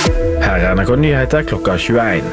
Her NRK Nyheter klokka 21.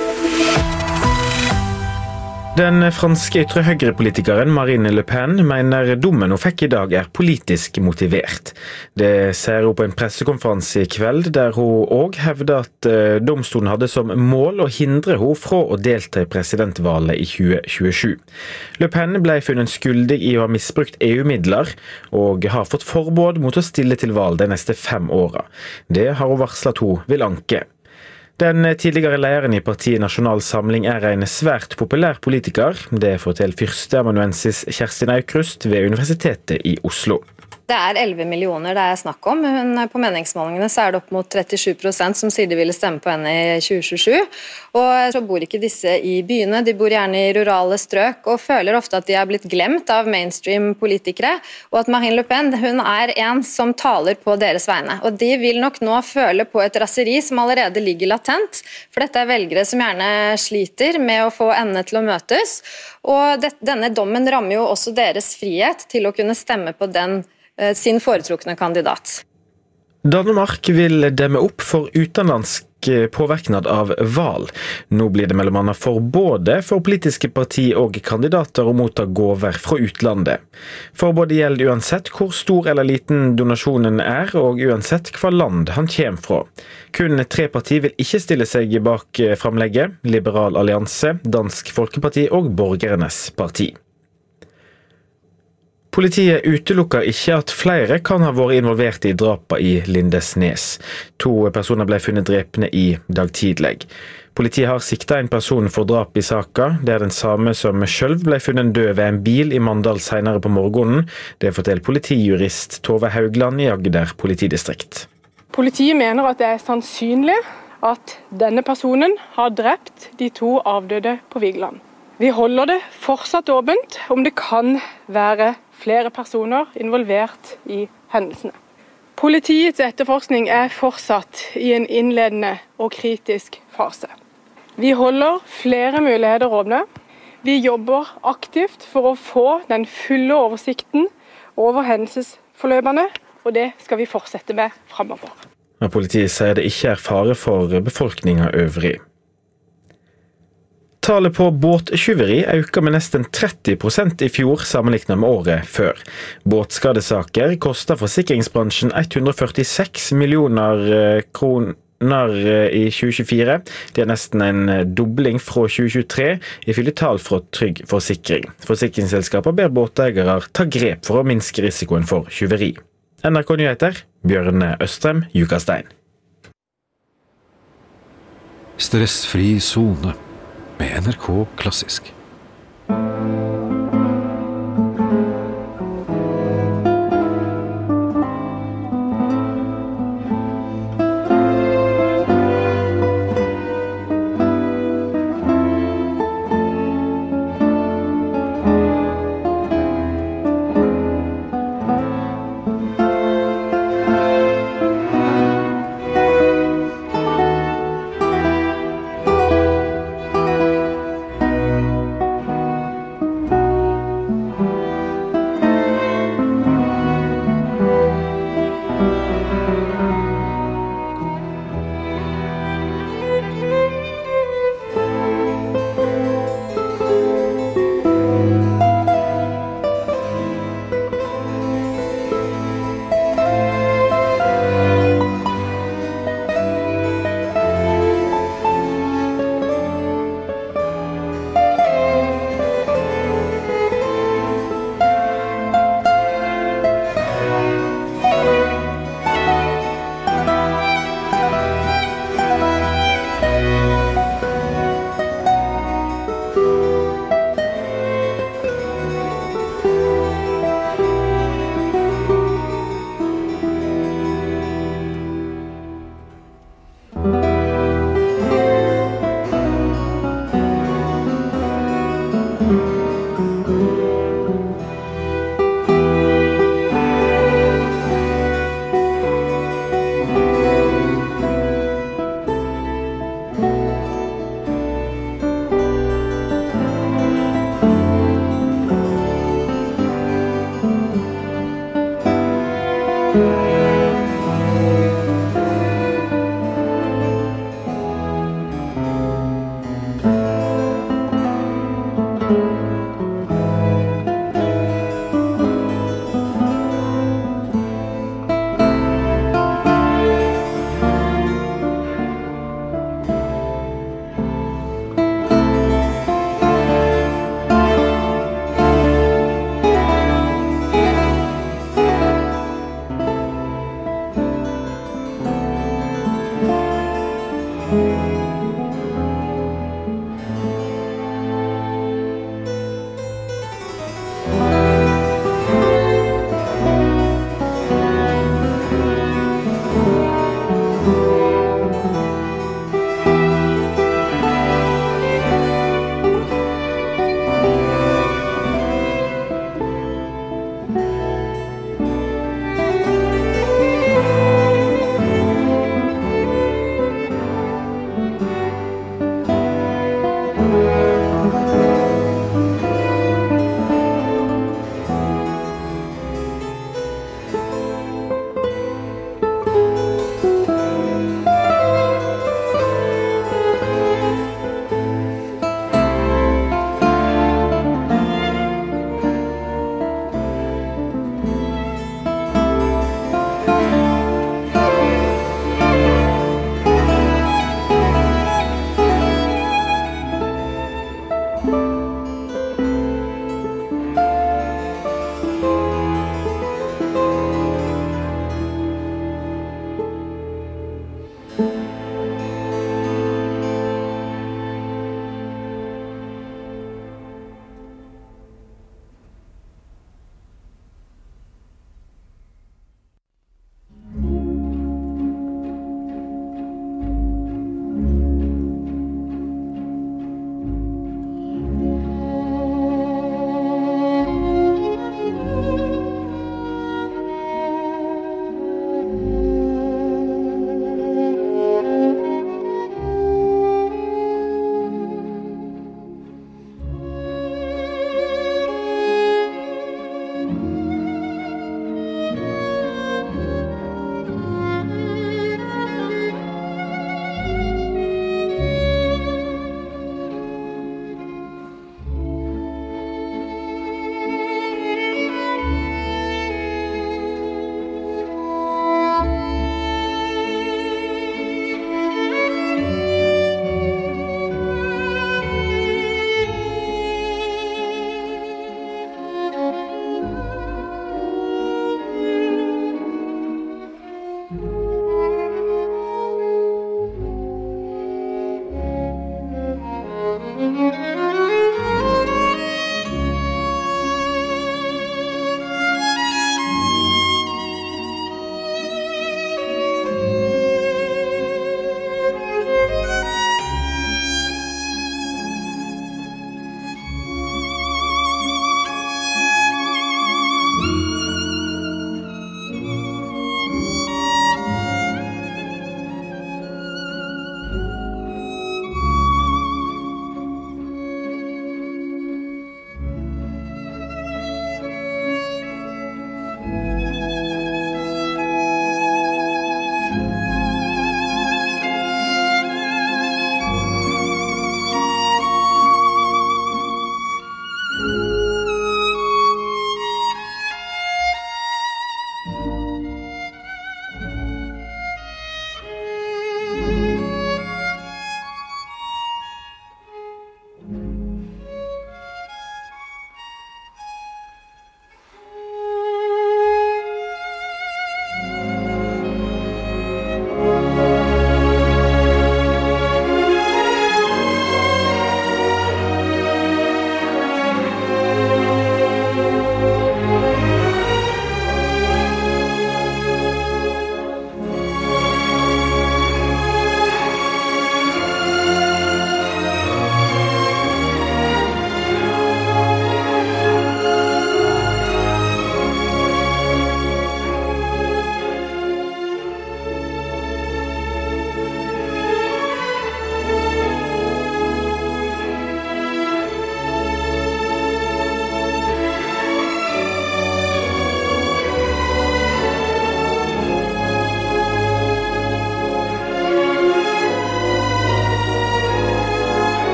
Den franske ytre høyrepolitikeren Marine Le Pen mener dommen hun fikk i dag politisk motivert. Det sier hun på en pressekonferanse i kveld, der hun også hevder at domstolen hadde som mål å hindre hun fra å delta i presidentvalget i 2027. Le Pen ble funnet skyldig i å ha misbrukt EU-midler, og har fått forbud mot å stille til valg de neste 5 årene. Det har hun varslet at hun vil anke. Den tidligere lederen i partiet Nasjonal Samling en svært populær politiker. Det forteller førsteamanuensis Kerstin Aukrust ved Universitetet i Oslo. Det 11 millioner det snakk om. På meningsmålingene så det opp mot 37% som sier de ville stemme på henne i 2027. Og så bor ikke disse i byene, de bor gjerne i rurale strøk, og føler ofte at de har blitt glemt av mainstream-politikere, og at Marine Le Pen hun en som taler på deres vegne. Og de vil nok nå føle på et raseri som allerede ligger latent, for dette velgere som gjerne sliter med å få endene til å møtes, og denne dommen rammer jo også deres frihet til å kunne stemme på sin foretrukne kandidat. Danmark vil demme opp for utenlandsk påvirknad av valg. Nå blir det mellom annet både for politiske parti og kandidater å motta gåver fra utlandet. Forbudet gjelder uansett hvor stor eller liten donasjonen og uansett hva land han kommer fra. Kun 3 partier vil ikke stille seg bak framlegget: Liberal Allianse, Dansk Folkeparti og Borgernes parti. Politiet utelukker ikke at flere kan ha vært involvert i drapet i Lindesnes. 2 personer ble funnet drepne i dag tidlig. Politiet har siktet en person for drap i saka. Det den samme som selv ble funnet død ved en bil i Mandal senere på morgenen. Det forteller politijurist Tove Haugland i Agder politidistrikt. Politiet mener at det sannsynlig at denne personen har drept de 2 avdøde på Vigeland. Vi holder det fortsatt åpent om det kan være flere personer involvert i hendelsene. Politiets etterforskning fortsatt i en innledende og kritisk fase. Vi holder flere muligheter åpne. Vi jobber aktivt for å få den fulle oversikten over hendelsesforløpene, og det skal vi fortsette med fremover. Politiet sier det ikke fare for befolkningen øvrig. Tallet på båttyveri økte med nesten 30% i fjor sammenlignet med året før. Båtskadesaker kostet forsikringsbransjen 146 millioner kroner i 2024. Det nesten en dobling fra 2023, ifølge tall fra Trygg Forsikring. Forsikringsselskaper ber båteiere ta grep for å minske risikoen for tyveri. NRK Nyheter, Bjørn Østrem, Jukastein. Stressfri zone med NRK Klassisk.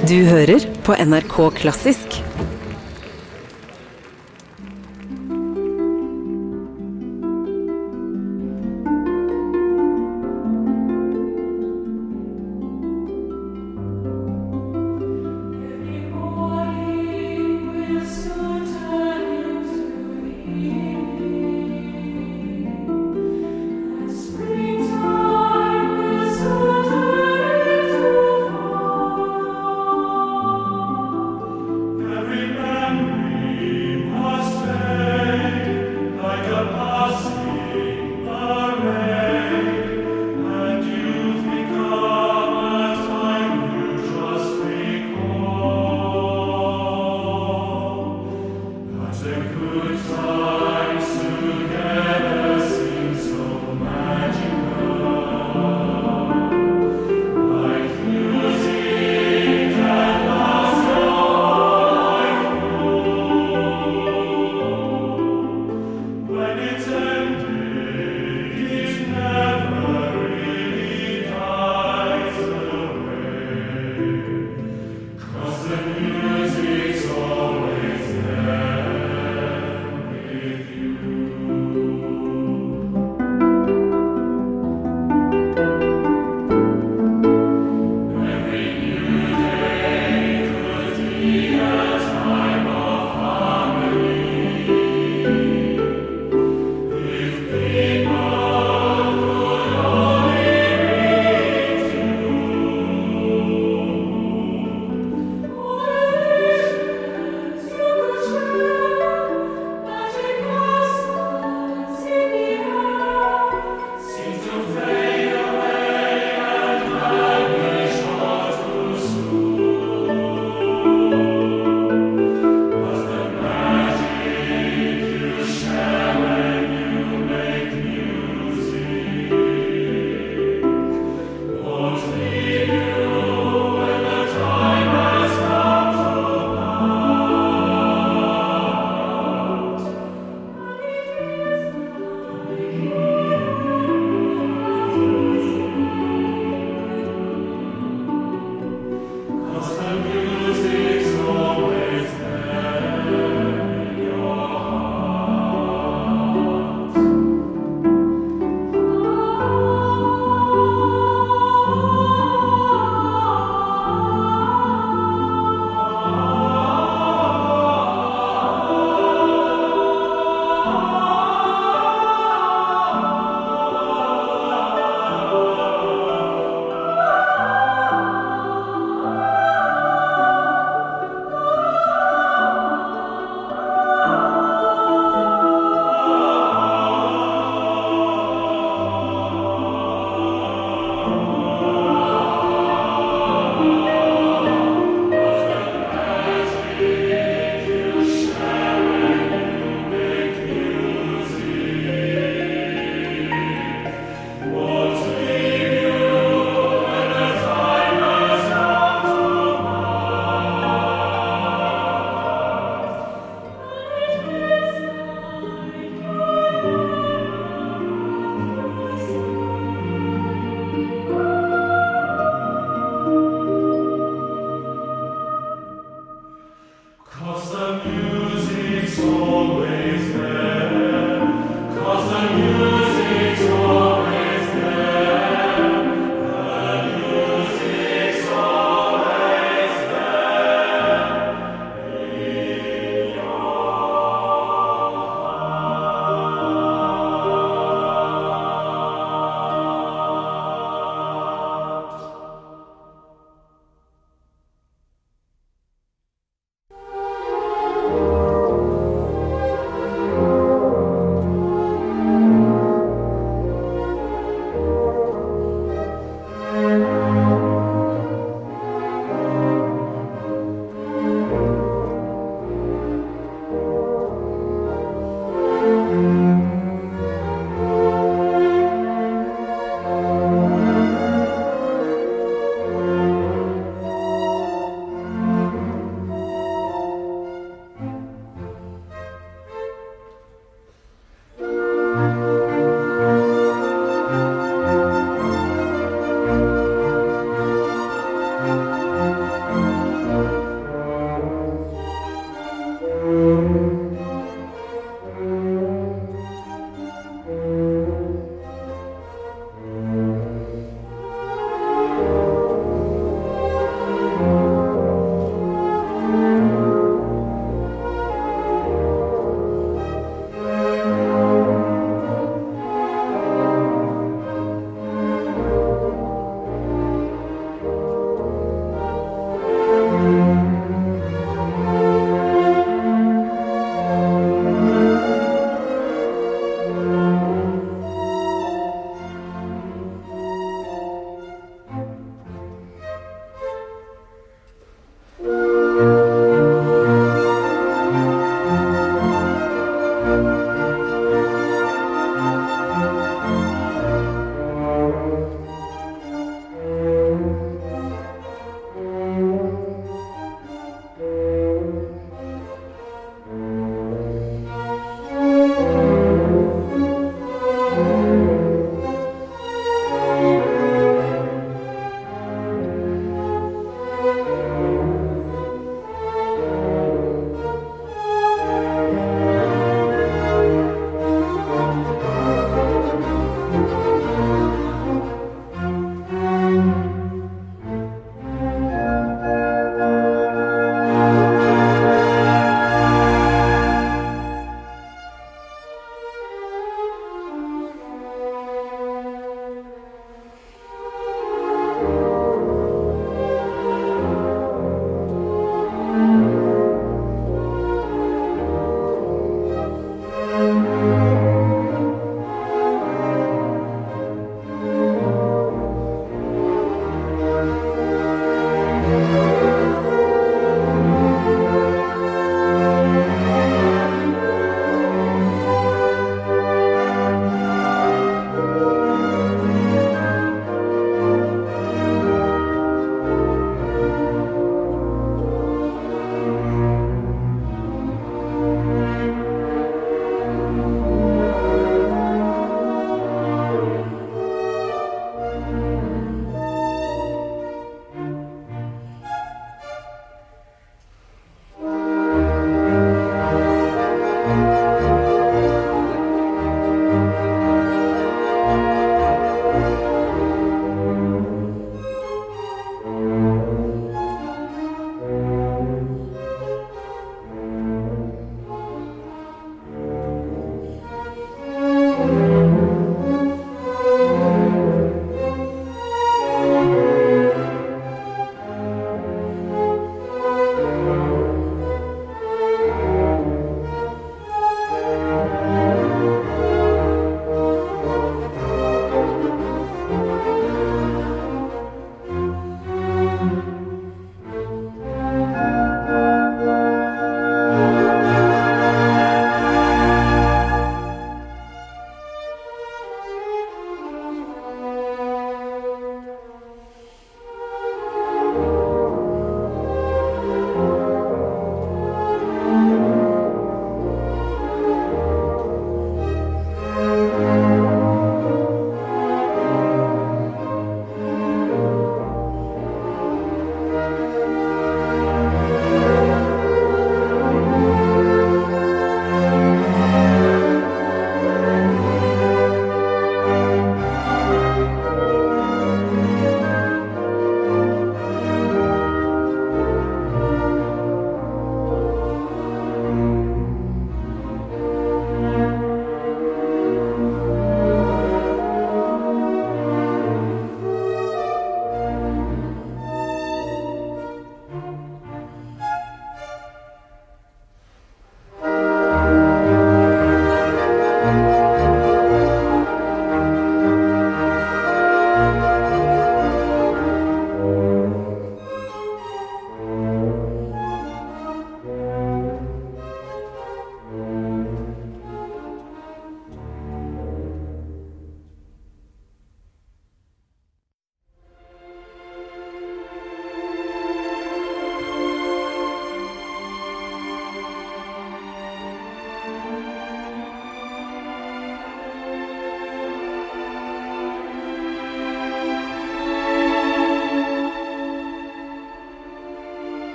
Du hører på NRK Klassisk.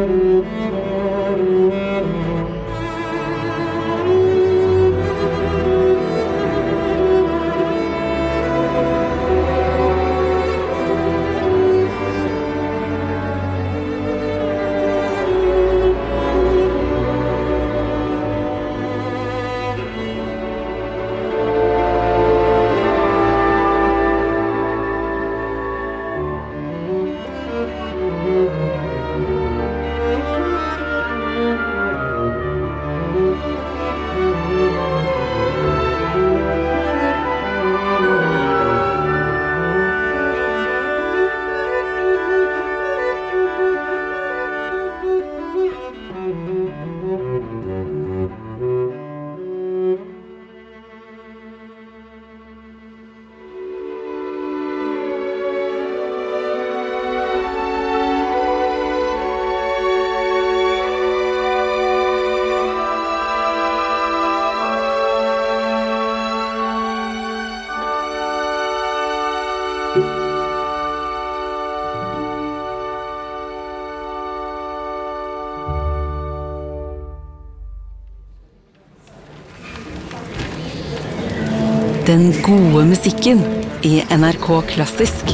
Den gode musikken i NRK Klassisk.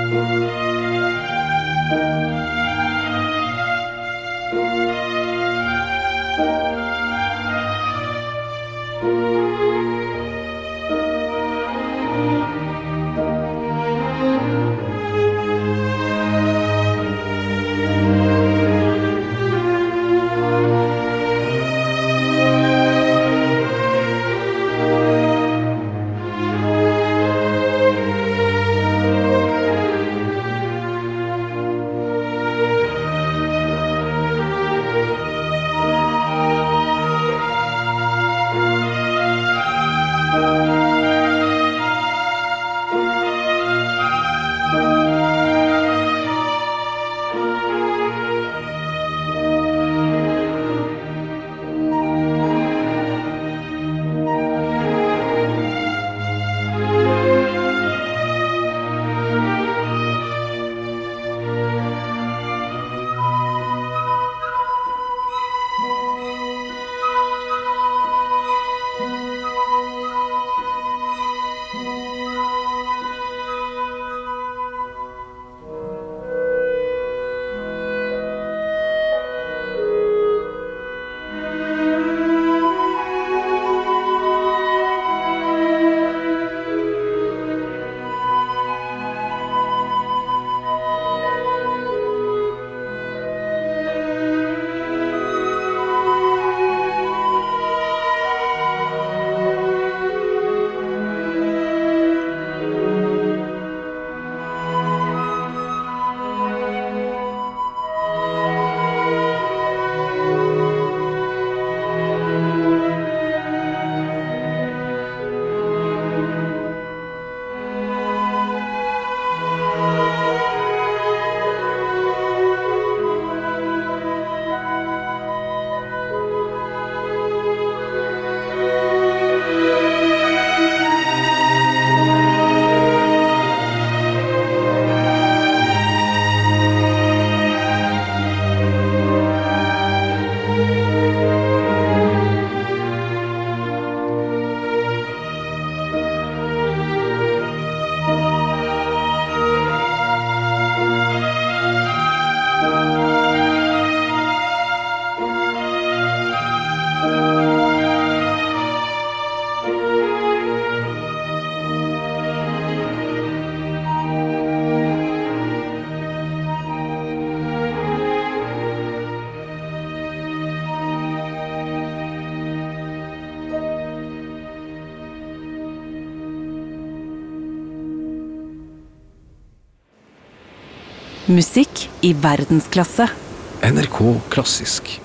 Musikk i verdensklasse. NRK Klassisk.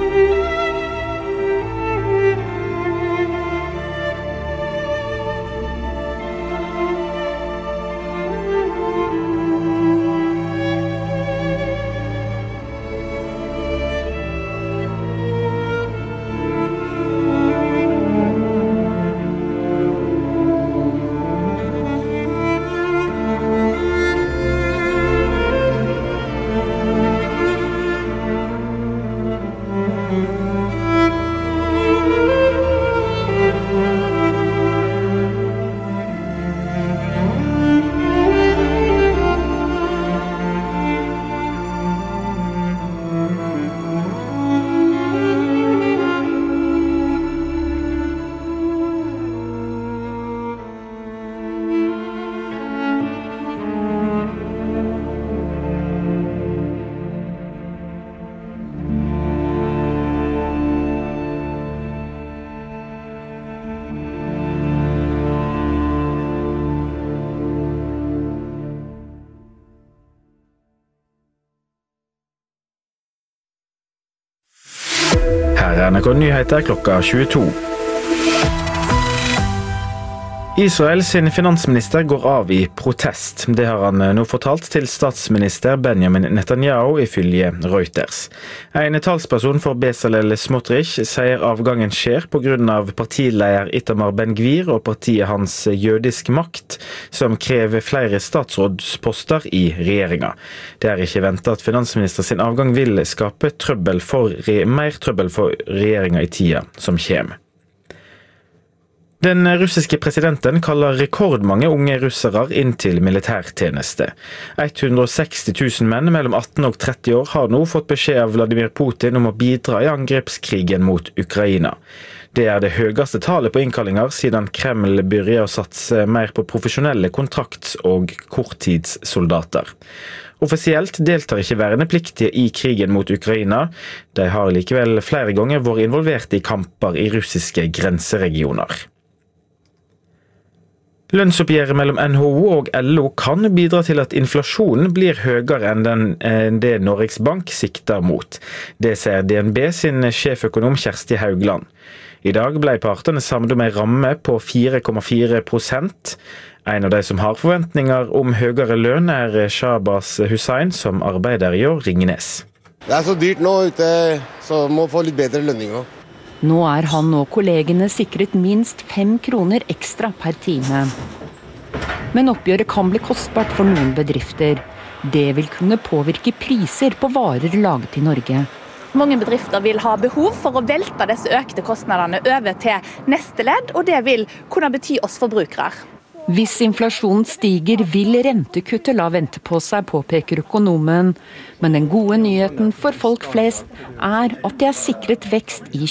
Her er NRK Nyheter klokka 22. Israel sin finansminister går av I protest. Det har han nå fortalt til statsminister Benjamin Netanyahu ifølge Reuters. En talsperson for Bezalel Smotrich sier avgangen skjer på grunn av partileder Itamar Ben-Gvir og partiet hans Jødisk makt, som krever flere statsrådsposter I regjeringa. Det er ikke ventet at finansminister sin avgang vil skape mer trøbbel for regjeringa I tida som kommer. Den russiske presidenten kaller rekordmange unge russere inn til militærtjeneste. 160 000 menn mellom 18 og 30 år har nå fått beskjed av Vladimir Putin om å bidra I angrepskrigen mot Ukraina. Det er det høyeste tallet på innkallinger siden Kreml begynte å satse mer på profesjonelle kontrakts- og korttidssoldater. Offisielt deltar ikke vernepliktige I krigen mot Ukraina. De har likevel flere ganger vært involvert I kamper I russiske grenseregioner. Lønnsoppgjøret mellom NHO og LO kan bidra til at inflasjonen blir høyere enn det Norges Bank sikter mot. Det ser DNB sin sjeføkonom Kjersti Haugland. I dag ble partene samlet om en ramme på 4,4%. En av de som har forventninger om høyere lønn Shahbaz Hussain, som arbeider I Ringnes. Det så dyrt nå ute, så må få litt bedre lønninger. Nå han og kollegene sikret minst 5 kroner ekstra per time. Men oppgjøret kan bli kostbart for noen bedrifter. Det vil kunne påvirke priser på varer laget I Norge. Mange bedrifter vil ha behov for å velte disse økte kostnadene over til neste ledd, og det vil kunne bety oss forbrukere. Hvis inflasjonen stiger, vil rentekuttet la vente på seg, påpeker økonomen. Men den gode nyheten for folk flest at det sikret vekst I